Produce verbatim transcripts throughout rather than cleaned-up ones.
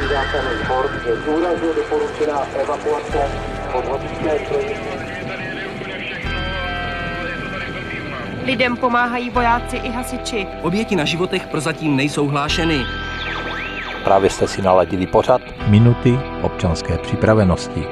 záchranný sbor je důrazně doporučená evakuace podvodnické trojky. Lidem pomáhají vojáci i hasiči. Oběti na životech prozatím nejsou hlášeny. Právě jste si naladili pořad Minuty občanské připravenosti.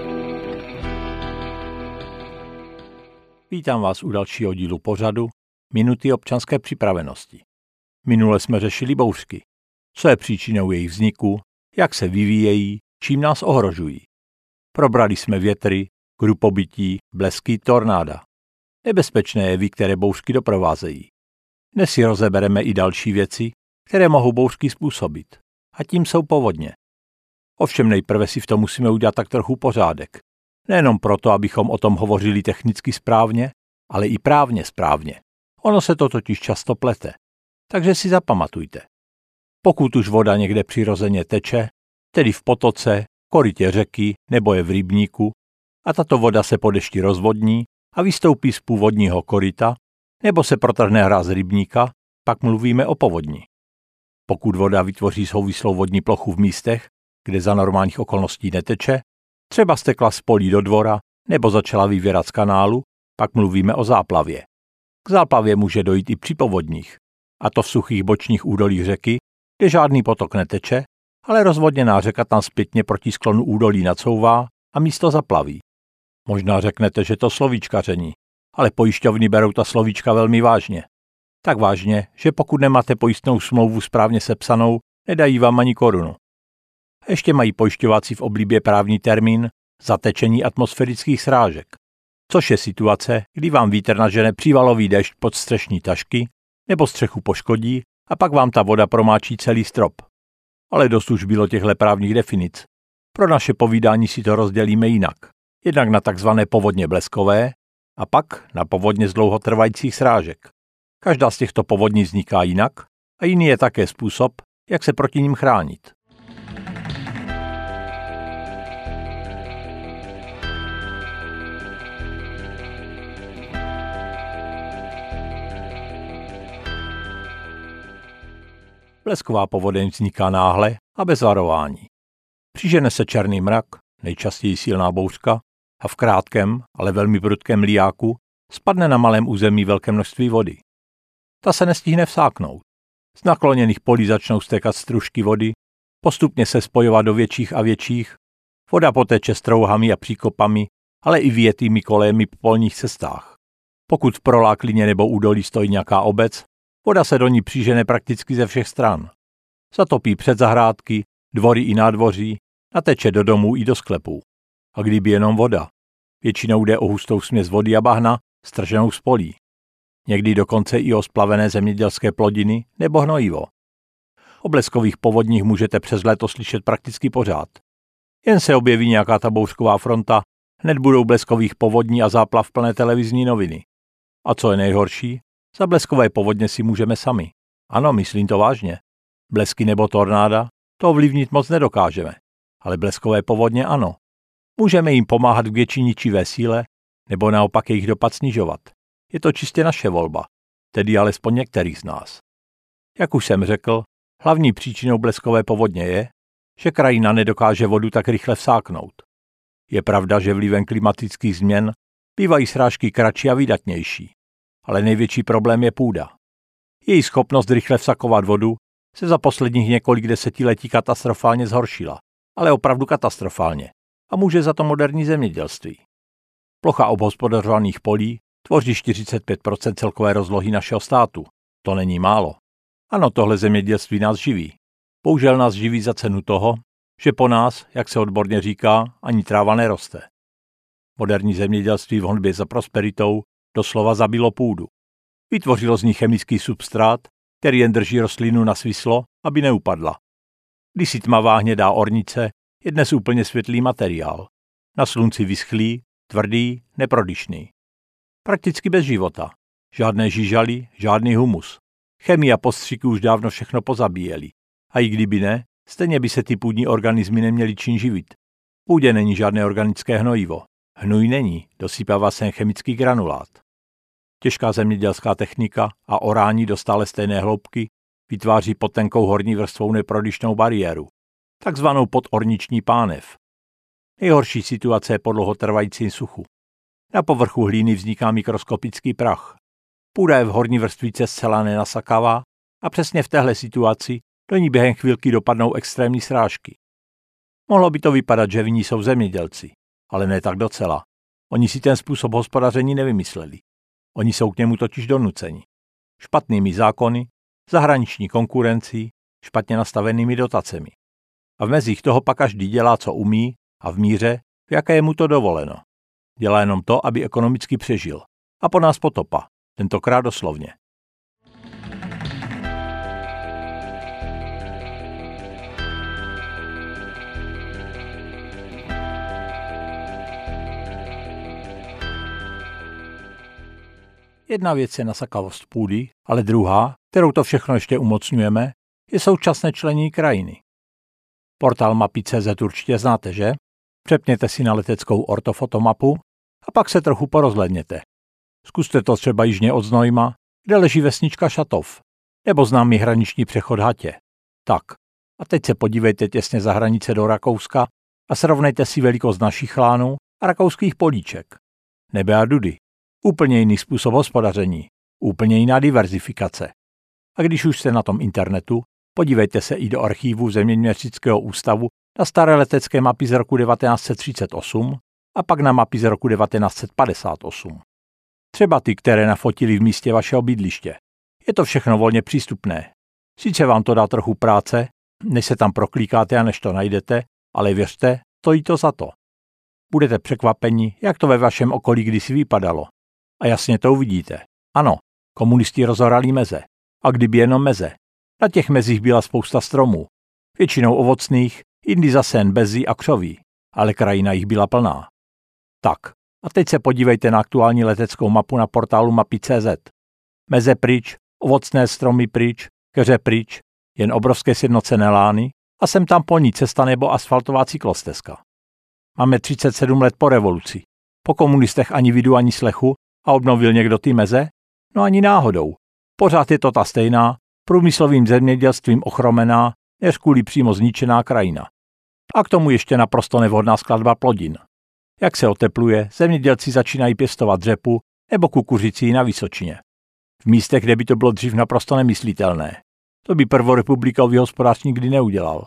Vítám vás u dalšího dílu pořadu Minuty občanské připravenosti. Minule jsme řešili bouřky. Co je příčinou jejich vzniku, jak se vyvíjejí, čím nás ohrožují. Probrali jsme větry, krupobytí, blesky, tornáda. Nebezpečné jevy, které bouřky doprovázejí. Dnes si rozebereme i další věci, které mohou bouřky způsobit. A tím jsou povodně. Ovšem nejprve si v tom musíme udělat tak trochu pořádek. Nejenom proto, abychom o tom hovořili technicky správně, ale i právně správně. Ono se to totiž často plete. Takže si zapamatujte. Pokud už voda někde přirozeně teče, tedy v potoce, korytě řeky nebo je v rybníku, a tato voda se po dešti rozvodní a vystoupí z původního koryta, nebo se protrhne hráz z rybníka, pak mluvíme o povodni. Pokud voda vytvoří souvislou vodní plochu v místech, kde za normálních okolností neteče, třeba stekla z polí do dvora nebo začala vyvěrat z kanálu, pak mluvíme o záplavě. K záplavě může dojít i při povodních, a to v suchých bočních údolích řeky, kde žádný potok neteče, ale rozvodněná řeka tam zpětně proti sklonu údolí nacouvá a místo zaplaví. Možná řeknete, že to slovíčkaření, ale pojišťovny berou ta slovíčka velmi vážně. Tak vážně, že pokud nemáte pojistnou smlouvu správně sepsanou, nedají vám ani korunu. A ještě mají pojišťováci v oblibě právní termín zatečení atmosférických srážek, což je situace, kdy vám vítr nažene přívalový déšť pod střešní tašky nebo střechu poškodí a pak vám ta voda promáčí celý strop. Ale dost už bylo těchto právních definic. Pro naše povídání si to rozdělíme jinak. Jednak na takzvané povodně bleskové a pak na povodně z dlouhotrvajících srážek. Každá z těchto povodní vzniká jinak a jiný je také způsob, jak se proti nim chránit. Blesková povodeň vzniká náhle a bez varování. Přižene se černý mrak, nejčastěji silná bouřka, a v krátkém, ale velmi prudkém lijáku spadne na malém území velké množství vody. Ta se nestihne vsáknout. Z nakloněných polí začnou stékat stružky vody, postupně se spojovat do větších a větších, voda poteče strouhami a příkopami, ale i vyjetými kolejemi po polních cestách. Pokud v proláklině nebo údolí stojí nějaká obec, voda se do ní přižene prakticky ze všech stran. Zatopí předzahrádky, dvory i nádvoří, nateče do domů i do sklepů. A kdyby jenom voda. Většinou jde o hustou směs vody a bahna, strženou z polí. Někdy dokonce i o splavené zemědělské plodiny nebo hnojivo. O bleskových povodních můžete přes léto slyšet prakticky pořád. Jen se objeví nějaká ta bouřková fronta, hned budou bleskových povodní a záplav plné televizní noviny. A co je nejhorší? Za bleskové povodně si můžeme sami. Ano, myslím to vážně. Blesky nebo tornáda, to ovlivnit moc nedokážeme. Ale bleskové povodně ano. Můžeme jim pomáhat k větší ničivé síle, nebo naopak jejich dopad snižovat. Je to čistě naše volba, tedy alespoň některých z nás. Jak už jsem řekl, hlavní příčinou bleskové povodně je, že krajina nedokáže vodu tak rychle vsáknout. Je pravda, že vlivem klimatických změn bývají srážky kratší a vydatnější, ale největší problém je půda. Její schopnost rychle vsakovat vodu se za posledních několik desetiletí katastrofálně zhoršila, ale opravdu katastrofálně, a může za to moderní zemědělství. Plocha obhospodařovaných polí tvoří čtyřicet pět procent celkové rozlohy našeho státu. To není málo. Ano, tohle zemědělství nás živí. Bohužel nás živí za cenu toho, že po nás, jak se odborně říká, ani tráva neroste. Moderní zemědělství v honbě za prosperitou doslova zabilo půdu. Vytvořilo z ní chemický substrát, který jen drží rostlinu na svislo, aby neupadla. Kdysi tmavá hnědá ornice je dnes úplně světlý materiál. Na slunci vyschlý, tvrdý, neprodyšný. Prakticky bez života. Žádné žížaly, žádný humus. Chemie a postřiky už dávno všechno pozabíjeli. A i kdyby ne, stejně by se ty půdní organismy neměly čím živit. V půdě není žádné organické hnojivo. Hnůj není, dosypává se chemický granulát. Těžká zemědělská technika a orání do stále stejné hloubky vytváří pod tenkou horní vrstvou neprodyšnou bariéru. takzvanou podorniční pánev. Nejhorší situace je po dlouhotrvajícím suchu. Na povrchu hlíny vzniká mikroskopický prach. Půda je v horní vrstvice zcela nenasakavá a přesně v téhle situaci do ní během chvilky dopadnou extrémní srážky. Mohlo by to vypadat, že vinní jsou zemědělci, ale ne tak docela. Oni si ten způsob hospodaření nevymysleli. Oni jsou k němu totiž donuceni. Špatnými zákony, zahraniční konkurencí, špatně nastavenými dotacemi. A v mezích toho pak každý dělá, co umí a v míře, v jaké je mu to dovoleno. Dělá jenom to, aby ekonomicky přežil. A po nás potopa, tentokrát doslovně. Jedna věc je nasakavost půdy, ale druhá, kterou to všechno ještě umocňujeme, je současné členění krajiny. Portál mapy tečka cé zet určitě znáte, že? Přepněte si na leteckou ortofotomapu a pak se trochu porozhlédněte. Zkuste to třeba jižně od Znojma, kde leží vesnička Šatov, nebo známý hraniční přechod Hatě. Tak, a teď se podívejte těsně za hranice do Rakouska a srovnejte si velikost našich lánů a rakouských políček. Nebe a dudy. Úplně jiný způsob hospodaření, úplně jiná diverzifikace. A když už jste na tom internetu, podívejte se i do archívu Zeměměřického ústavu na staré letecké mapy z roku devatenáct set třicet osm a pak na mapy z roku devatenáct set padesát osm. Třeba ty, které nafotili v místě vašeho bydliště. Je to všechno volně přístupné. Sice vám to dá trochu práce, než se tam proklíkáte a než to najdete, ale věřte, stojí to za to. Budete překvapeni, jak to ve vašem okolí kdysi vypadalo. A jasně to uvidíte. Ano, komunisti rozorali meze. A kdyby jenom meze. Na těch mezích byla spousta stromů. Většinou ovocných, jindy zase jen bezzí a křoví. Ale krajina jich byla plná. Tak, a teď se podívejte na aktuální leteckou mapu na portálu mapy tečka cé zet. Meze pryč, ovocné stromy pryč, keře pryč, jen obrovské sjednocené lány a sem tam polní cesta nebo asfaltová cyklostezka. Máme třicet sedm let po revoluci. Po komunistech ani vidu, ani slechu a obnovil někdo ty meze? No ani náhodou. Pořád je to ta stejná, průmyslovým zemědělstvím ochromená, než kvůli přímo zničená krajina. A k tomu ještě naprosto nevhodná skladba plodin. Jak se otepluje, zemědělci začínají pěstovat řepu nebo kukuřici na Vysočině. V místech, kde by to bylo dřív naprosto nemyslitelné. To by prvorepublikový hospodář nikdy neudělal.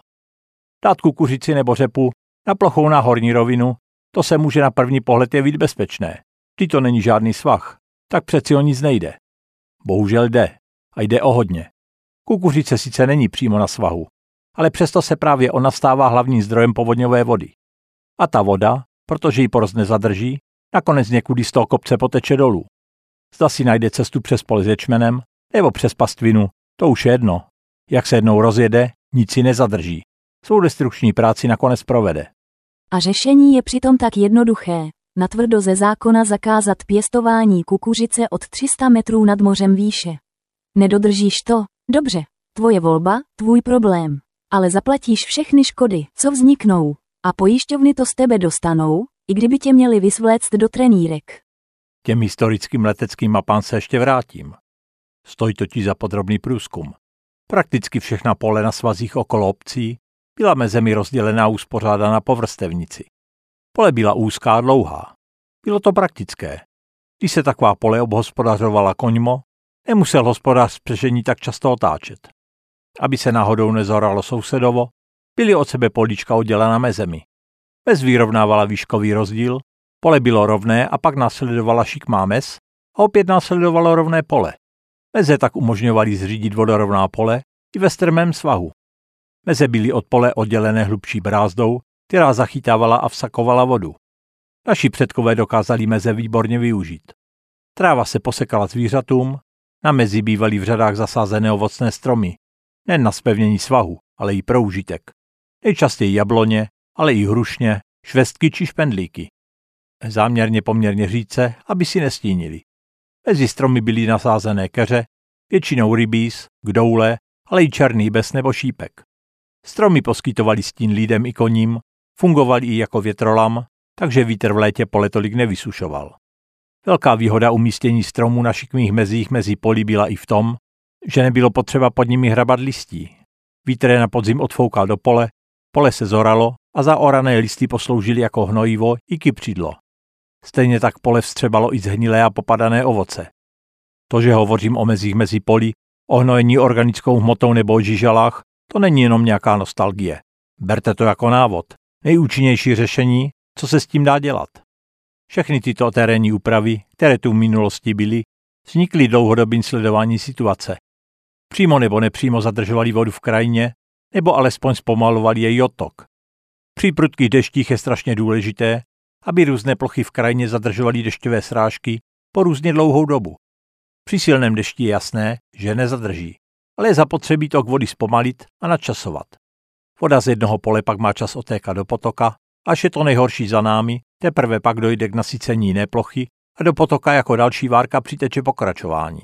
Dát kukuřici nebo řepu na plochou na horní rovinu, to se může na první pohled jevit bezpečné. Vždyť to není žádný svah, tak přeci o nic nejde. Bohužel jde. A jde o hodně. Kukuřice sice není přímo na svahu, ale přesto se právě ona stává hlavním zdrojem povodňové vody. A ta voda, protože ji porost nezadrží, nakonec někudy z toho kopce poteče dolů. Zda si najde cestu přes pole s ječmenem, nebo přes pastvinu, to už je jedno. Jak se jednou rozjede, nic si nezadrží. Svou destrukční práci nakonec provede. A řešení je přitom tak jednoduché. Natvrdo ze zákona zakázat pěstování kukuřice od tři sta metrů nad mořem výše. Nedodržíš to? Dobře. Tvoje volba, tvůj problém. Ale zaplatíš všechny škody, co vzniknou. A pojišťovny to z tebe dostanou, i kdyby tě měli vysvléct do trenýrek. Těm historickým leteckým mapám se ještě vrátím. Stojí totiž za podrobný průzkum. Prakticky všechna pole na svazích okolo obcí byla mezemi rozdělená a uspořádána po vrstevnici. Pole byla úzká a dlouhá. Bylo to praktické. Když se taková pole obhospodařovala koňmo, nemusel hospodář spřežení tak často otáčet. Aby se náhodou nezoralo sousedovo, byly od sebe políčka oddělena mezemi. Mez vyrovnávala výškový rozdíl, pole bylo rovné a pak následovala šikmá mez a opět následovalo rovné pole. Meze tak umožňovaly zřídit vodorovná pole i ve strmém svahu. Meze byly od pole oddělené hlubší brázdou, která zachytávala a vsakovala vodu. Naši předkové dokázali meze výborně využít. Tráva se posekala zvířatům, na mezi bývaly v řadách zasázené ovocné stromy, nejen na zpevnění svahu, ale i pro užitek. Nejčastěji jabloně, ale i hrušně, švestky či špendlíky. Záměrně poměrně řídce, aby si nestínili. Mezi stromy byly nasázené keře, většinou rybíz, kdoule, ale i černý bez nebo šípek. Stromy poskytovaly stín lidem i koním, fungovaly i jako větrolam, takže vítr v létě pole tolik nevysušoval. Velká výhoda umístění stromů na šikmých mezích mezi polí byla i v tom, že nebylo potřeba pod nimi hrabat listí. Vítr je na podzim odfoukal do pole Pole se zoralo a zaorané listy posloužily jako hnojivo i kypřidlo. Stejně tak pole vstřebalo i zhnilé a popadané ovoce. To, že hovořím o mezích mezi poli, o hnojení organickou hmotou nebo o žižalách, to není jenom nějaká nostalgie. Berte to jako návod. Nejúčinnější řešení, co se s tím dá dělat. Všechny tyto terénní úpravy, které tu v minulosti byly, vznikly dlouhodobým sledování situace. Přímo nebo nepřímo zadržovali vodu v krajině, nebo alespoň zpomalovali její odtok. Při prudkých deštích je strašně důležité, aby různé plochy v krajině zadržovaly dešťové srážky po různě dlouhou dobu. Při silném dešti je jasné, že nezadrží, ale je zapotřebí tok vody zpomalit a nadčasovat. Voda z jednoho pole pak má čas otékat do potoka, až je to nejhorší za námi, teprve pak dojde k nasycení jiné plochy a do potoka jako další várka přiteče pokračování.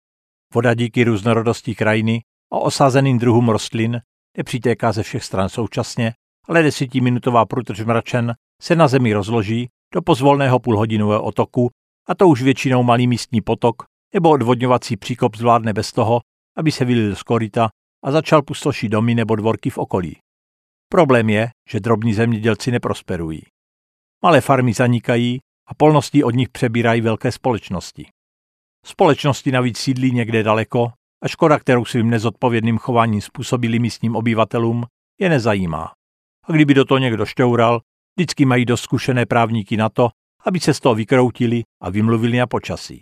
Voda díky různorodosti krajiny a osazeným druhům rostlin nepřitéká ze všech stran současně, ale desetiminutová průtrž mračen se na zemi rozloží do pozvolného půlhodinového otoku a to už většinou malý místní potok nebo odvodňovací příkop zvládne bez toho, aby se vylil z koryta a začal pustošit domy nebo dvorky v okolí. Problém je, že drobní zemědělci neprosperují. Malé farmy zanikají a polnosti od nich přebírají velké společnosti. Společnosti navíc sídlí někde daleko a škoda, kterou svým nezodpovědným chováním způsobili místním obyvatelům, je nezajímá. A kdyby do toho někdo šťoural, vždycky mají dost zkušené právníky na to, aby se z toho vykroutili a vymluvili na počasí.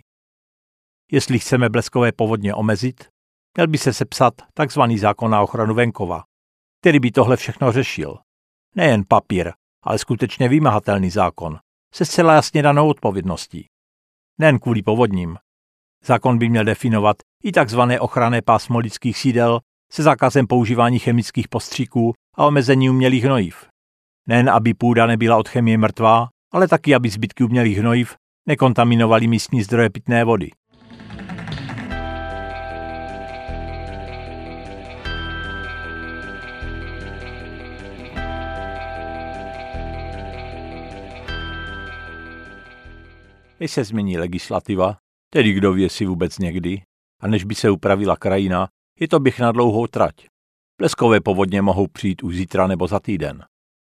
Jestli chceme bleskové povodně omezit, měl by se sepsat takzvaný zákon na ochranu venkova, který by tohle všechno řešil. Nejen papír, ale skutečně vymahatelný zákon, se zcela jasně danou odpovědností. Nejen kvůli povodním. Zákon by měl definovat i takzvané ochranné pásmo lidských sídel se zákazem používání chemických postříků a omezení umělých hnojiv. Nejen aby půda nebyla od chemie mrtvá, ale taky aby zbytky umělých hnojiv nekontaminovaly místní zdroje pitné vody. Než se změní legislativa, tedy kdo ví, jestli vůbec někdy, a než by se upravila krajina, je to běh na dlouhou trať. Bleskové povodně mohou přijít už zítra nebo za týden.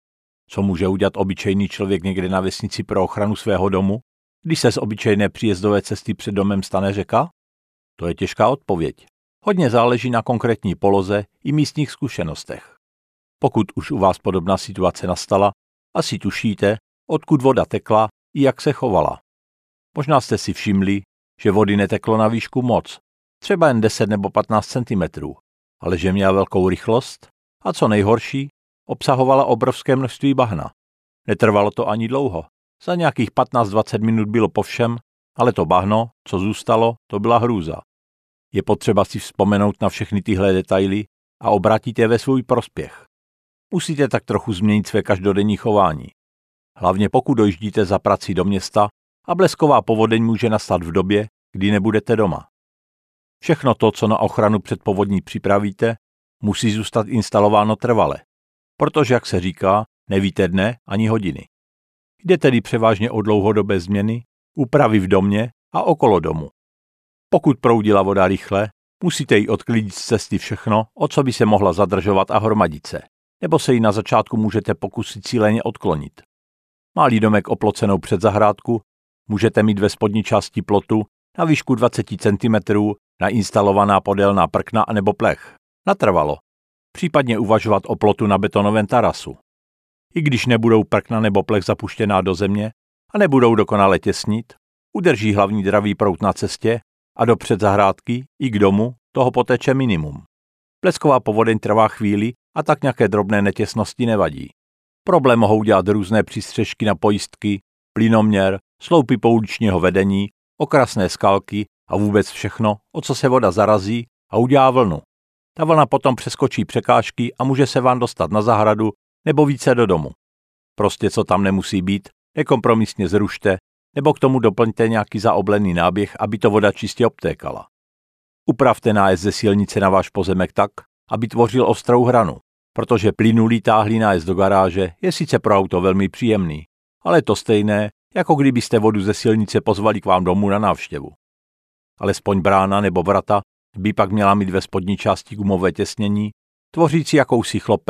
Co může udělat obyčejný člověk někde na vesnici pro ochranu svého domu, když se z obyčejné příjezdové cesty před domem stane řeka? To je těžká odpověď. Hodně záleží na konkrétní poloze i místních zkušenostech. Pokud už u vás podobná situace nastala, asi tušíte, odkud voda tekla i jak se chovala. Možná jste si všimli, že vody neteklo na výšku moc, třeba jen deset nebo patnáct centimetrů, ale že měla velkou rychlost a co nejhorší, obsahovala obrovské množství bahna. Netrvalo to ani dlouho. Za nějakých patnáct dvacet minut bylo po všem, ale to bahno, co zůstalo, to byla hrůza. Je potřeba si vzpomenout na všechny tyhle detaily a obrátit je ve svůj prospěch. Musíte tak trochu změnit své každodenní chování. Hlavně pokud dojíždíte za prací do města a blesková povodeň může nastat v době, kdy nebudete doma. Všechno to, co na ochranu před povodní připravíte, musí zůstat instalováno trvale, protože, jak se říká, nevíte dne ani hodiny. Jde tedy převážně o dlouhodobé změny, úpravy v domě a okolo domu. Pokud proudila voda rychle, musíte jí odklidit z cesty všechno, o co by se mohla zadržovat a hromadit se, nebo se jí na začátku můžete pokusit cíleně odklonit. Má-li domek oplocenou předzahrádku, můžete mít ve spodní části plotu na výšku dvacet centimetrů nainstalovaná podélná prkna anebo plech. Natrvalo. Případně uvažovat o plotu na betonovém tarasu. I když nebudou prkna nebo plech zapuštěná do země a nebudou dokonale těsnit, udrží hlavní dravý proud na cestě a do předzahrádky i k domu toho poteče minimum. Blesková povodeň trvá chvíli a tak nějaké drobné netěsnosti nevadí. Problém mohou dělat různé přístřežky na pojistky, plynoměr, sloupy pouličního vedení, okrasné skalky a vůbec všechno, o co se voda zarazí a udělá vlnu. Ta vlna potom přeskočí překážky a může se vám dostat na zahradu nebo více do domu. Prostě co tam nemusí být, nekompromisně zrušte nebo k tomu doplňte nějaký zaoblený náběh, aby to voda čistě obtékala. Upravte nájezd ze silnice na váš pozemek tak, aby tvořil ostrou hranu, protože plynulý táhlý nájezd do garáže je sice pro auto velmi příjemný, ale to stejné, jako kdybyste vodu ze silnice pozvali k vám domů na návštěvu. Alespoň brána nebo vrata by pak měla mít ve spodní části gumové těsnění, tvořící jakousi chlopeň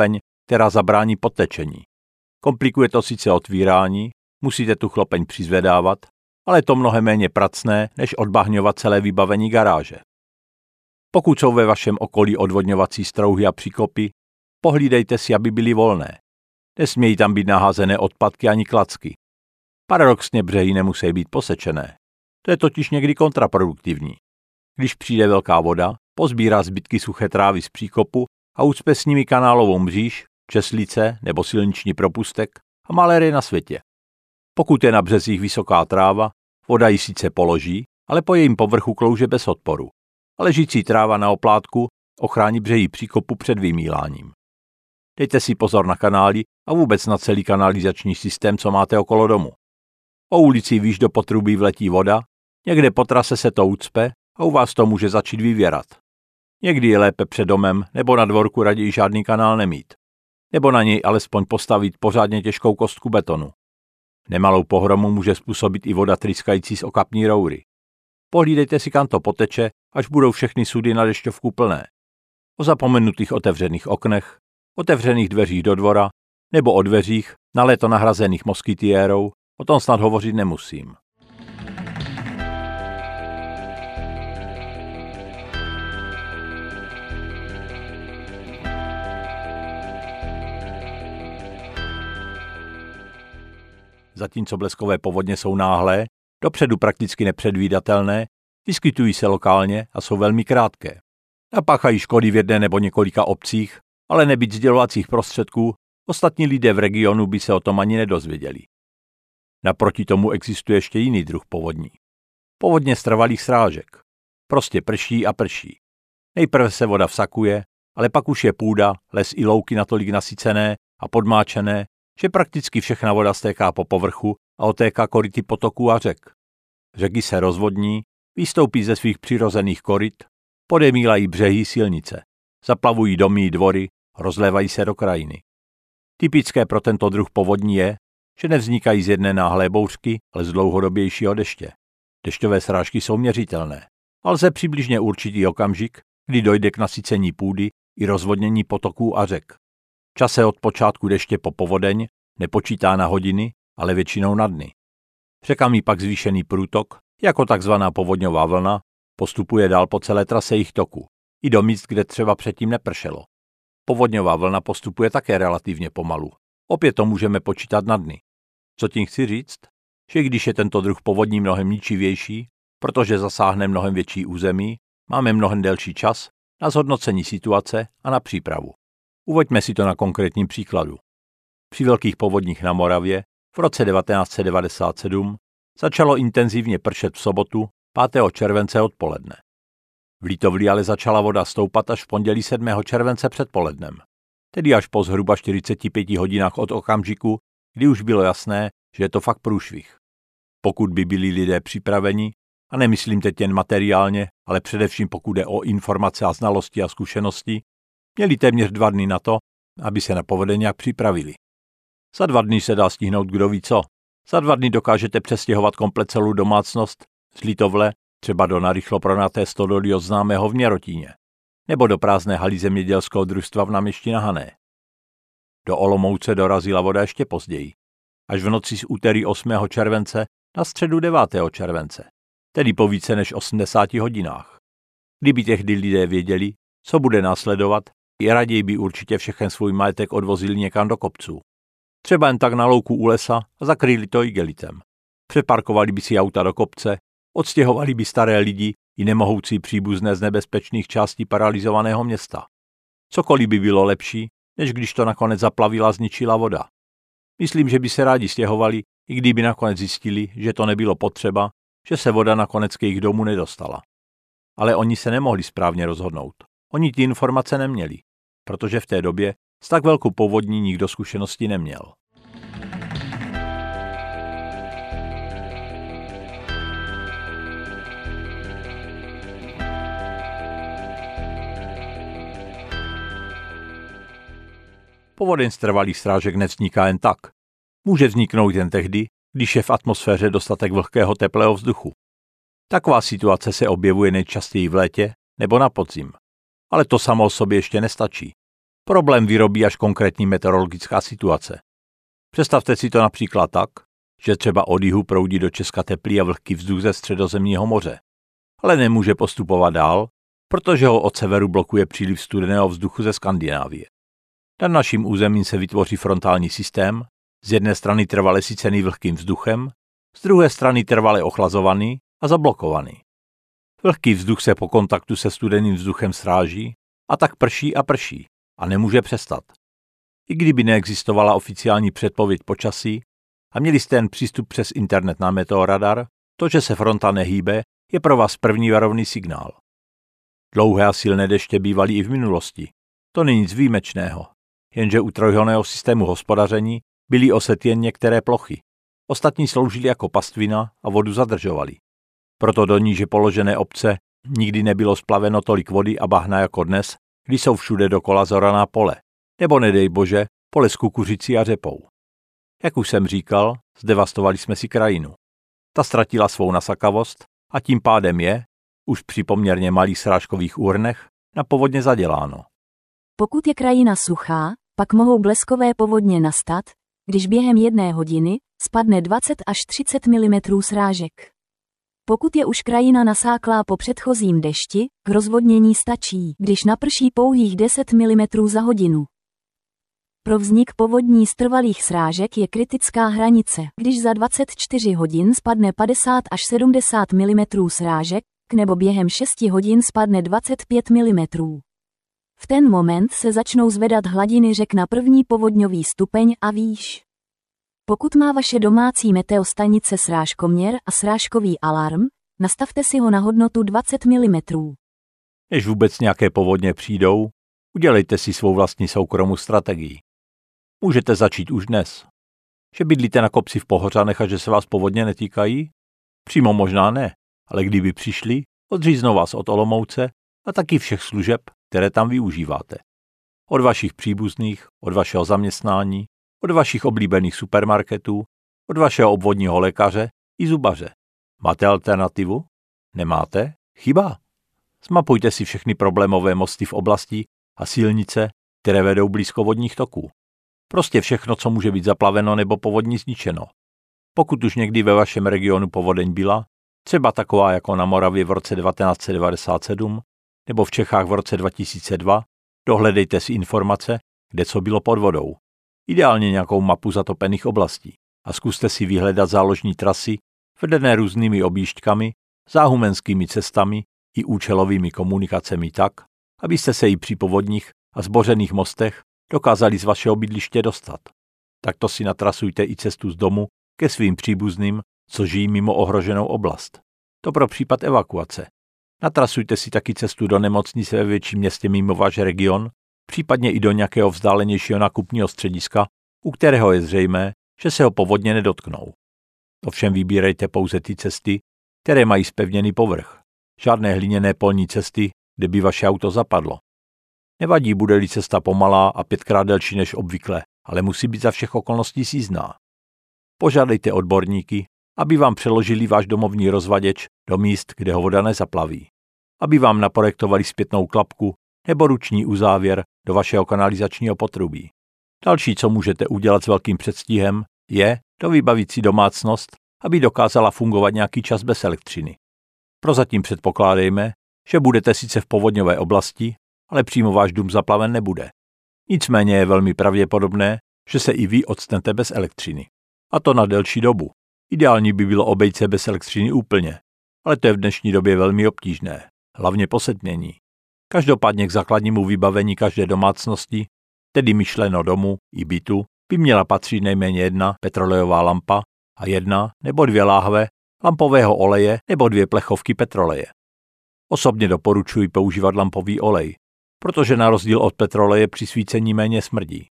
která zabrání podtečení. Komplikuje to sice otvírání, musíte tu chlopeň přizvedávat, ale je to mnohem méně pracné, než odbahňovat celé vybavení garáže. Pokud jsou ve vašem okolí odvodňovací strouhy a příkopy, pohlídejte si, aby byly volné. Nesmějí tam být naházené odpadky ani klacky. Paradoxně břehy nemusí být posečené. To je totiž někdy kontraproduktivní. Když přijde velká voda, pozbírá zbytky suché trávy z příkopu a ucpe s nimi kanálovou mříž, česlice nebo silniční propustek a malérie na světě. Pokud je na březích vysoká tráva, voda ji sice položí, ale po jejím povrchu klouže bez odporu. A ležící tráva na oplátku ochrání břehy příkopu před vymíláním. Dejte si pozor na kanály a vůbec na celý kanalizační systém, co máte okolo domu. O ulici výš do potrubí vletí voda, někde po trase se to ucpe a u vás to může začít vyvěrat. Někdy je lépe před domem nebo na dvorku raději žádný kanál nemít. Nebo na něj alespoň postavit pořádně těžkou kostku betonu. Nemalou pohromu může způsobit i voda tryskající z okapní roury. Pohlídejte si, kam to poteče, až budou všechny sudy na dešťovku plné. O zapomenutých otevřených oknech, otevřených dveřích do dvora nebo o dveřích na léto nahrazených moskytiérou, o tom snad hovořit nemusím. Zatímco bleskové povodně jsou náhlé, dopředu prakticky nepředvídatelné, vyskytují se lokálně a jsou velmi krátké. Napáchají škody v jedné nebo několika obcích, ale nebýt sdělovacích prostředků, ostatní lidé v regionu by se o tom ani nedozvěděli. Naproti tomu existuje ještě jiný druh povodní. Povodně z trvalých srážek. Prostě prší a prší. Nejprve se voda vsakuje, ale pak už je půda, les i louky natolik nasycené a podmáčené, že prakticky všechna voda stéká po povrchu a otéká koryty potoků a řek. Řeky se rozvodní, vystoupí ze svých přirozených koryt, podemílají břehy silnice, zaplavují domy i dvory, rozlévají se do krajiny. Typické pro tento druh povodní je, že nevznikají z jedné náhlé bouřky, ale z dlouhodobějšího deště. Dešťové srážky jsou měřitelné, ale lze přibližně určitý okamžik, kdy dojde k nasycení půdy i rozvodnění potoků a řek. Čas se od počátku deště po povodeň nepočítá na hodiny, ale většinou na dny. Řekami pak zvýšený průtok, jako takzvaná povodňová vlna, postupuje dál po celé trase jejich toku, i do míst, kde třeba předtím nepršelo. Povodňová vlna postupuje také relativně pomalu. Opět to můžeme počítat na dny. Co tím chci říct? Že když je tento druh povodní mnohem ničivější, protože zasáhne mnohem větší území, máme mnohem delší čas na zhodnocení situace a na přípravu. Uveďme si to na konkrétním příkladu. Při velkých povodních na Moravě v roce devatenáct set devadesát sedm začalo intenzivně pršet v sobotu pátého července odpoledne. V Litovli ale začala voda stoupat až v pondělí sedmého července předpolednem, tedy až po zhruba čtyřiceti pěti hodinách od okamžiku, kdy už bylo jasné, že je to fakt průšvih. Pokud by byli lidé připraveni, a nemyslím teď jen materiálně, ale především pokud jde o informace a znalosti a zkušenosti, měli téměř dva dny na to, aby se na povodeň nějak připravili. Za dva dny se dá stihnout kdo ví co. Za dva dny dokážete přestěhovat komplet celou domácnost z Litovle třeba do narychlo pronaté stodoly od známého v Měrotíně, nebo do prázdné haly zemědělského družstva v Náměstí na Hané. Do Olomouce dorazila voda ještě později, až v noci z úterý osmého července na středu devátého července, tedy po více než osmdesáti hodinách. Kdyby tehdy lidé věděli, co bude následovat, i raději by určitě všechen svůj majetek odvozili někam do kopců. Třeba jen tak na louku u lesa a zakryli to igelitem. Přeparkovali by si auta do kopce, odstěhovali by staré lidi i nemohoucí příbuzné z nebezpečných částí paralyzovaného města. Cokoliv by bylo lepší, než když to nakonec zaplavila a zničila voda. Myslím, že by se rádi stěhovali, i kdyby nakonec zjistili, že to nebylo potřeba, že se voda nakonec k jejich domu nedostala. Ale oni se nemohli správně rozhodnout. Oni ty informace neměli, protože v té době s tak velkou povodní nikdo zkušenosti neměl. Povodeň z trvalých srážek nevzniká jen tak. Může vzniknout jen tehdy, když je v atmosféře dostatek vlhkého teplého vzduchu. Taková situace se objevuje nejčastěji v létě nebo na podzim. Ale to samo o sobě ještě nestačí. Problém vyrobí až konkrétní meteorologická situace. Představte si to například tak, že třeba od jihu proudí do Česka teplý a vlhký vzduch ze Středozemního moře, ale nemůže postupovat dál, protože ho od severu blokuje příliv studeného vzduchu ze Skandinávie. Nad naším územím se vytvoří frontální systém, z jedné strany trvale sycený vlhkým vzduchem, z druhé strany trvale ochlazovaný a zablokovaný. Vlhký vzduch se po kontaktu se studeným vzduchem sráží a tak prší a prší a nemůže přestat. I kdyby neexistovala oficiální předpověď počasí a měli jste jen přístup přes internet na meteoradar, to, že se fronta nehýbe, je pro vás první varovný signál. Dlouhé a silné deště bývaly i v minulosti. To není nic výjimečného, jenže u trojhonného systému hospodaření byly osety jen některé plochy. Ostatní sloužily jako pastvina a vodu zadržovaly. Proto do níže položené obce nikdy nebylo splaveno tolik vody a bahna jako dnes, kdy jsou všude dokola zoraná pole, nebo nedej bože, pole s kukuřicí a řepou. Jak už jsem říkal, zdevastovali jsme si krajinu. Ta ztratila svou nasakavost a tím pádem je, už při poměrně malých srážkových úhrnech, na povodně zaděláno. Pokud je krajina suchá, pak mohou bleskové povodně nastat, když během jedné hodiny spadne dvacet až třicet milimetrů srážek. Pokud je už krajina nasáklá po předchozím dešti, k rozvodnění stačí, když naprší pouhých deset milimetrů za hodinu. Pro vznik povodní z trvalých srážek je kritická hranice, když za dvacet čtyři hodin spadne padesát až sedmdesát milimetrů srážek, nebo během šesti hodin spadne dvacet pět milimetrů. V ten moment se začnou zvedat hladiny řek na první povodňový stupeň a výš. Pokud má vaše domácí meteostanice srážkoměr a srážkový alarm, nastavte si ho na hodnotu dvacet milimetrů. Než vůbec nějaké povodně přijdou, udělejte si svou vlastní soukromou strategii. Můžete začít už dnes. Že bydlíte na kopci v Pohořanech a že se vás povodně netýkají? Přímo možná ne, ale kdyby přišli, odříznou vás od Olomouce a taky všech služeb, které tam využíváte. Od vašich příbuzných, od vašeho zaměstnání, od vašich oblíbených supermarketů, od vašeho obvodního lékaře i zubaře. Máte alternativu? Nemáte? Chyba. Zmapujte si všechny problémové mosty v oblasti a silnice, které vedou blízko vodních toků. Prostě všechno, co může být zaplaveno nebo povodní zničeno. Pokud už někdy ve vašem regionu povodeň byla, třeba taková jako na Moravě v roce devatenáct set devadesát sedm nebo v Čechách v roce dva tisíce dva, dohledejte si informace, kde co bylo pod vodou. Ideálně nějakou mapu zatopených oblastí a zkuste si vyhledat záložní trasy vedené různými objížďkami, záhumenskými cestami i účelovými komunikacemi tak, abyste se i při povodních a zbořených mostech dokázali z vašeho bydliště dostat. Takto si natrasujte i cestu z domu ke svým příbuzným, co žijí mimo ohroženou oblast. To pro případ evakuace. Natrasujte si taky cestu do nemocnice ve větším městě mimo váš region, případně i do nějakého vzdálenějšího nákupního střediska, u kterého je zřejmé, že se ho povodně nedotknou. Ovšem vybírejte pouze ty cesty, které mají zpevněný povrch. Žádné hliněné polní cesty, kde by vaše auto zapadlo. Nevadí, bude-li cesta pomalá a pětkrát delší než obvykle, ale musí být za všech okolností sízná. Požádejte odborníky, aby vám přeložili váš domovní rozvaděč do míst, kde ho voda nezaplaví. Aby vám naprojektovali zpětnou klapku nebo ruční uzávěr do vašeho kanalizačního potrubí. Další, co můžete udělat s velkým předstihem, je dovybavit si domácnost, aby dokázala fungovat nějaký čas bez elektřiny. Prozatím předpokládejme, že budete sice v povodňové oblasti, ale přímo váš dům zaplaven nebude. Nicméně je velmi pravděpodobné, že se i vy odstnete bez elektřiny. A to na delší dobu. Ideální by bylo obejít se bez elektřiny úplně, ale to je v dnešní době velmi obtížné, hlavně po setmění. Každopádně k základnímu vybavení každé domácnosti, tedy myšleno domu i bytu, by měla patřit nejméně jedna petrolejová lampa a jedna nebo dvě láhve lampového oleje nebo dvě plechovky petroleje. Osobně doporučuji používat lampový olej, protože na rozdíl od petroleje při svícení méně smrdí.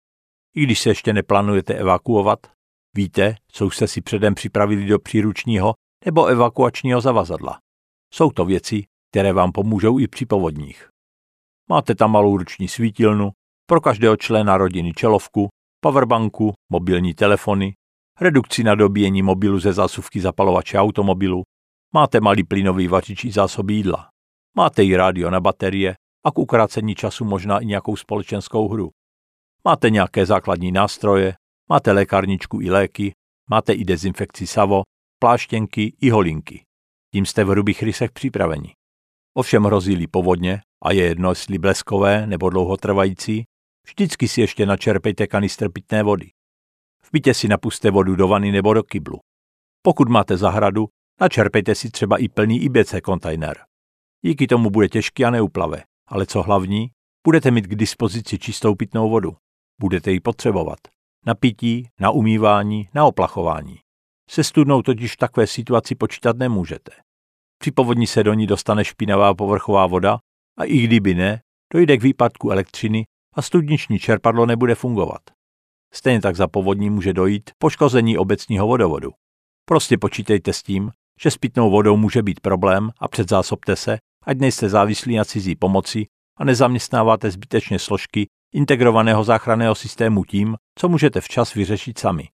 I když se ještě neplánujete evakuovat, víte, co už jste si předem připravili do příručního nebo evakuačního zavazadla. Jsou to věci, které vám pomůžou i při povodních. Máte tam malou ruční svítilnu, pro každého člena rodiny čelovku, powerbanku, mobilní telefony, redukci na dobíjení mobilu ze zásuvky zapalovače automobilu, máte malý plynový vařič i zásoby jídla, máte i rádio na baterie a k ukrácení času možná i nějakou společenskou hru. Máte nějaké základní nástroje, máte lékárničku i léky, máte i dezinfekci Savo, pláštěnky i holinky. Tím jste v hrubých rysech připraveni. Ovšem hrozí-li povodně, a je jedno, jestli bleskové nebo dlouhotrvající, vždycky si ještě načerpejte kanistr pitné vody. V bytě si napuste vodu do vany nebo do kyblu. Pokud máte zahradu, načerpejte si třeba i plný I B C kontejner. Díky tomu bude těžký a neuplave, ale co hlavní, budete mít k dispozici čistou pitnou vodu. Budete ji potřebovat. Na pití, na umývání, na oplachování. Se studnou totiž v takové situaci počítat nemůžete. Při povodni se do ní dostane špinavá povrchová voda a i kdyby ne, dojde k výpadku elektřiny a studniční čerpadlo nebude fungovat. Stejně tak za povodní může dojít poškození obecního vodovodu. Prostě počítejte s tím, že s pitnou vodou může být problém a předzásobte se, ať nejste závislí na cizí pomoci a nezaměstnáváte zbytečně složky integrovaného záchranného systému tím, co můžete včas vyřešit sami.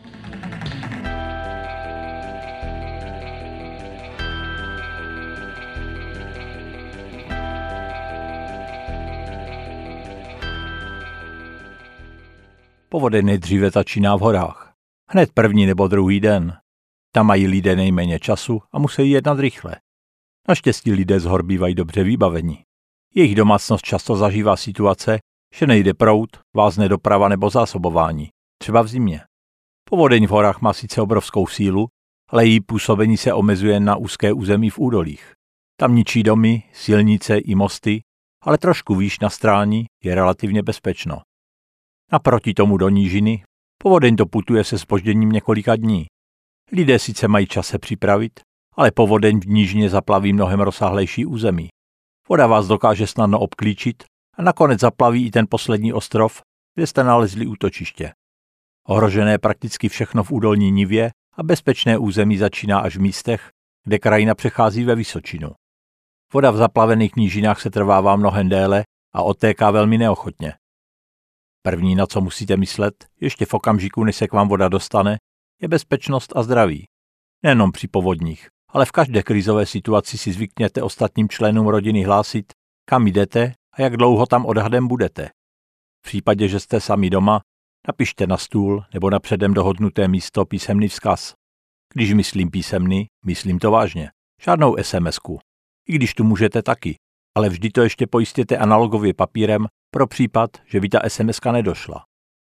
Povodeň nejdříve začíná v horách. Hned první nebo druhý den. Tam mají lidé nejméně času a musí jednat rychle. Naštěstí lidé z hor bývají dobře vybaveni. Jejich domácnost často zažívá situace, že nejde proud, vázne doprava nebo zásobování, třeba v zimě. Povodeň v horách má sice obrovskou sílu, ale její působení se omezuje na úzké území v údolích. Tam ničí domy, silnice i mosty, ale trošku výš na strání je relativně bezpečno. Naproti tomu do nížiny povodeň doputuje se zpožděním několika dní. Lidé sice mají čas se připravit, ale povodeň v nížině zaplaví mnohem rozsáhlejší území. Voda vás dokáže snadno obklíčit a nakonec zaplaví i ten poslední ostrov, kde jste nalezli útočiště. Ohrožené je prakticky všechno v údolní nivě a bezpečné území začíná až v místech, kde krajina přechází ve vysočinu. Voda v zaplavených nížinách se trvává mnohem déle a odtéká velmi neochotně. První, na co musíte myslet, ještě v okamžiku, než se k vám voda dostane, je bezpečnost a zdraví. Nejenom při povodních, ale v každé krizové situaci si zvykněte ostatním členům rodiny hlásit, kam jdete a jak dlouho tam odhadem budete. V případě, že jste sami doma, napište na stůl nebo na předem dohodnuté místo písemný vzkaz. Když myslím písemný, myslím to vážně. Žádnou SMSku. I když tu můžete taky, ale vždy to ještě pojistěte analogově papírem pro případ, že by ta SMSka nedošla.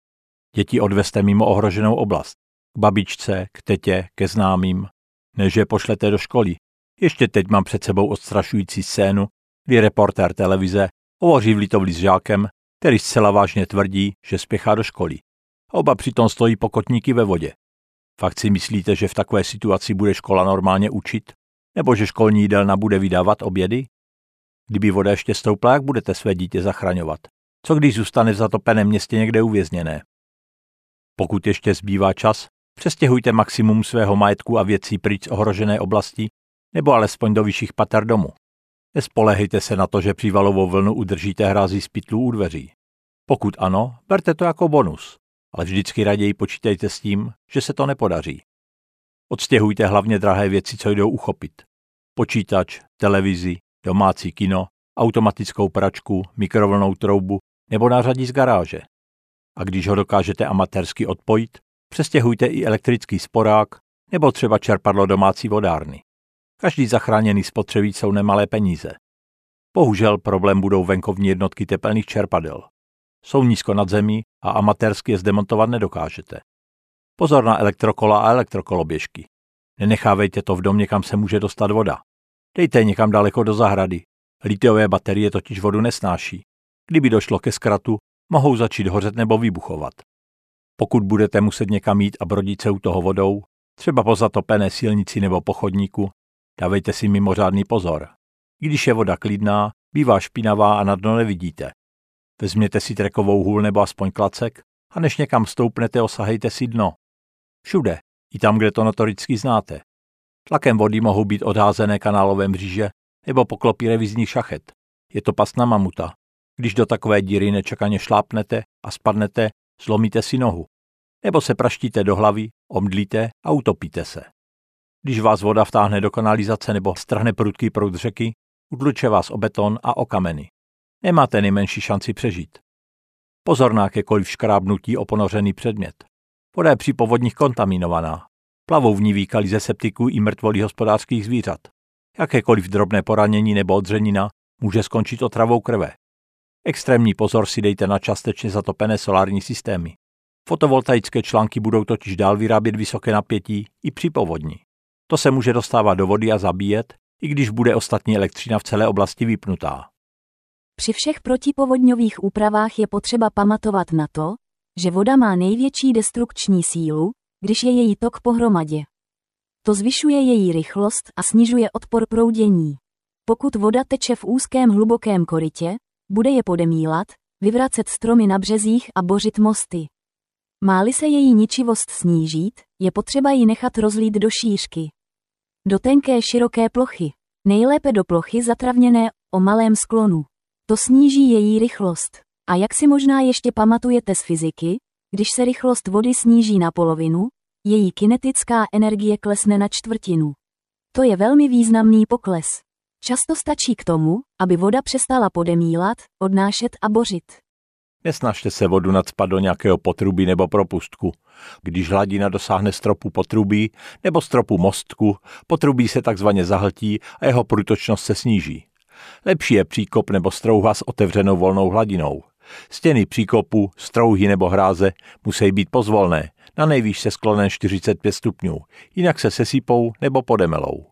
Děti odveste mimo ohroženou oblast. K babičce, k tetě, ke známým. Než je pošlete do školy. Ještě teď mám před sebou odstrašující scénu, kdy reportér televize hovoří v Litovli s žákem, který zcela vážně tvrdí, že spěchá do školy. Oba přitom stojí pokotníky ve vodě. Fakt si myslíte, že v takové situaci bude škola normálně učit? Nebo že školní jídelna bude vydávat obědy? Kdyby voda ještě stoupla, jak budete své dítě zachraňovat? Co když zůstane v zatopeném městě někde uvězněné? Pokud ještě zbývá čas, přestěhujte maximum svého majetku a věcí pryč z ohrožené oblasti, nebo alespoň do vyšších pater domu. Nespolehejte se na to, že přívalovou vlnu udržíte hrází z pytlů u dveří. Pokud ano, berte to jako bonus, ale vždycky raději počítejte s tím, že se to nepodaří. Odstěhujte hlavně drahé věci, co jdou uchopit. Počítač, televizi, domácí kino, automatickou pračku, mikrovlnnou troubu nebo nářadí z garáže. A když ho dokážete amatérsky odpojit, přestěhujte i elektrický sporák nebo třeba čerpadlo domácí vodárny. Každý zachráněný spotřebí jsou nemalé peníze. Bohužel problém budou venkovní jednotky tepelných čerpadel. Jsou nízko nad zemí a amatérsky je zdemontovat nedokážete. Pozor na elektrokola a elektrokoloběžky. Nenechávejte to v domě, kam se může dostat voda. Dejte je někam daleko do zahrady. Litiové baterie totiž vodu nesnáší. Kdyby došlo ke zkratu, mohou začít hořet nebo vybuchovat. Pokud budete muset někam jít a brodit se u toho vodou, třeba po zatopené silnici nebo po chodníku, dávejte si mimořádný pozor. Když je voda klidná, bývá špinavá a na dno nevidíte. Vezměte si trekovou hůl nebo aspoň klacek a než někam stoupnete, osahejte si dno. Všude, i tam, kde to notoricky znáte. Tlakem vody mohou být odházené kanálové mříže nebo poklopy revizních šachet. Je to past na mamuta. Když do takové díry nečekaně šlápnete a spadnete, zlomíte si nohu. Nebo se praštíte do hlavy, omdlíte a utopíte se. Když vás voda vtáhne do kanalizace nebo strhne prudký proud řeky, utluče vás o beton a o kameny. Nemáte nejmenší šanci přežít. Pozor na jakékoliv škrábnutí o ponořený předmět. Voda je při povodních kontaminovaná. Plavou v ní výkaly ze septiků i mrtvolí hospodářských zvířat. Jakékoliv drobné poranění nebo odřenina může skončit otravou krve. Extrémní pozor si dejte na částečně zatopené solární systémy. Fotovoltaické články budou totiž dál vyrábět vysoké napětí i při povodni. To se může dostávat do vody a zabíjet, i když bude ostatní elektřina v celé oblasti vypnutá. Při všech protipovodňových úpravách je potřeba pamatovat na to, že voda má největší destrukční sílu, když je její tok pohromadě. To zvyšuje její rychlost a snižuje odpor proudění. Pokud voda teče v úzkém hlubokém korytě, bude je podemílat, vyvracet stromy na březích a bořit mosty. Má-li se její ničivost snížit, je potřeba ji nechat rozlít do šířky. Do tenké široké plochy. Nejlépe do plochy zatravněné o malém sklonu. To sníží její rychlost. A jak si možná ještě pamatujete z fyziky, když se rychlost vody sníží na polovinu, její kinetická energie klesne na čtvrtinu. To je velmi významný pokles. Často stačí k tomu, aby voda přestala podemílat, odnášet a bořit. Nesnažte se vodu nacpat do nějakého potrubí nebo propustku. Když hladina dosáhne stropu potrubí nebo stropu mostku, potrubí se takzvaně zahltí a jeho průtočnost se sníží. Lepší je příkop nebo strouha s otevřenou volnou hladinou. Stěny příkopu, strouhy nebo hráze musí být pozvolné, na nejvýš se sklonem čtyřicet pět stupňů, jinak se sesypou nebo podemelou.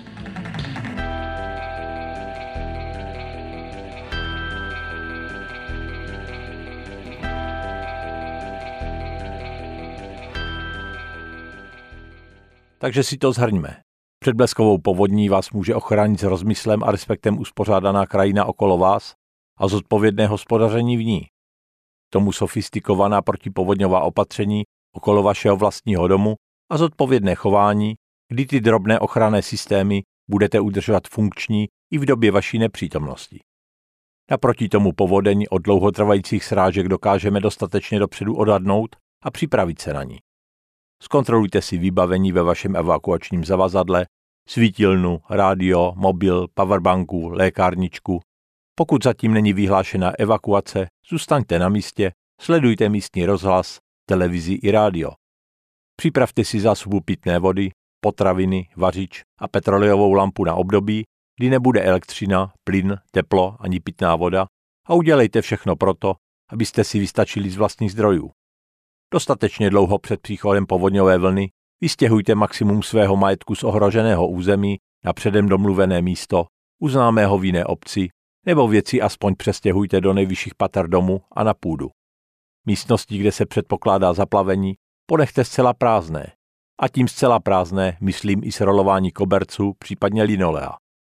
Takže si to shrňme. Před bleskovou povodní vás může ochránit s rozmyslem a respektem uspořádaná krajina okolo vás a zodpovědné hospodaření v ní. Tomu sofistikovaná protipovodňová opatření okolo vašeho vlastního domu a zodpovědné chování, kdy ty drobné ochranné systémy budete udržovat funkční i v době vaší nepřítomnosti. Naproti tomu povodeň od dlouhotrvajících srážek dokážeme dostatečně dopředu odhadnout a připravit se na ní. Zkontrolujte si vybavení ve vašem evakuačním zavazadle, svítilnu, rádio, mobil, powerbanku, lékárničku. Pokud zatím není vyhlášena evakuace, zůstaňte na místě, sledujte místní rozhlas, televizi i rádio. Připravte si zásobu pitné vody, potraviny, vařič a petroleovou lampu na období, kdy nebude elektřina, plyn, teplo ani pitná voda a udělejte všechno proto, abyste si vystačili z vlastních zdrojů. Dostatečně dlouho před příchodem povodňové vlny vystěhujte maximum svého majetku z ohroženého území na předem domluvené místo, u známého v jiné obci, nebo věci aspoň přestěhujte do nejvyšších pater domu a na půdu. Místnosti, kde se předpokládá zaplavení, ponechte zcela prázdné. A tím zcela prázdné myslím i srolování koberců, případně linolea.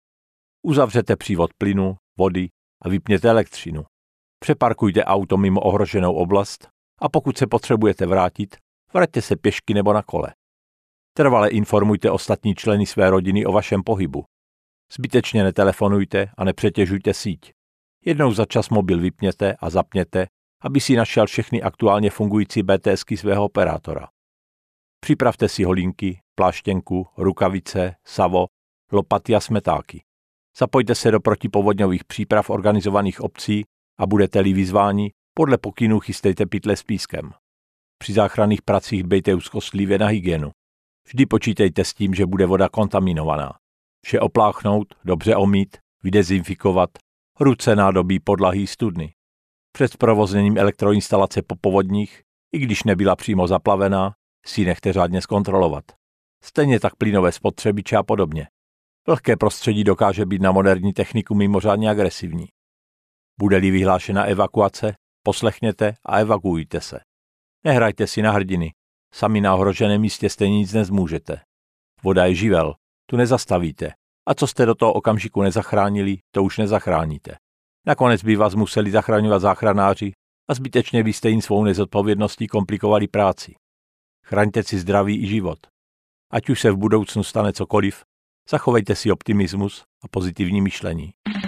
Uzavřete přívod plynu, vody a vypněte elektřinu. Přeparkujte auto mimo ohroženou oblast a pokud se potřebujete vrátit, vraťte se pěšky nebo na kole. Trvale informujte ostatní členy své rodiny o vašem pohybu. Zbytečně netelefonujte a nepřetěžujte síť. Jednou za čas mobil vypněte a zapněte, aby si našel všechny aktuálně fungující BTSky svého operátora. Připravte si holínky, pláštěnku, rukavice, savo, lopaty a smetáky. Zapojte se do protipovodňových příprav organizovaných obcí a budete-li vyzváni, podle pokynů chystejte pytle s pískem. Při záchranných pracích dbejte úzkostlivě na hygienu. Vždy počítejte s tím, že bude voda kontaminovaná. Vše opláchnout, dobře omýt, vydezinfikovat, ruce, nádobí, podlahy, studny. Před zprovozněním elektroinstalace po povodních, i když nebyla přímo zaplavená, si nechte řádně zkontrolovat. Stejně tak plynové spotřebiče a podobně. Vlhké prostředí dokáže být na moderní techniku mimořádně agresivní. Bude-li vyhlášena evakuace, poslechněte a evakuujte se. Nehrajte si na hrdiny. Sami na ohroženém místě stejně nic nezmůžete. Voda je živel, tu nezastavíte. A co jste do toho okamžiku nezachránili, to už nezachráníte. Nakonec by vás museli zachraňovat záchranáři a zbytečně byste jim svou nezodpovědností komplikovali práci. Chraňte si zdraví i život. Ať už se v budoucnu stane cokoliv, zachovejte si optimismus a pozitivní myšlení.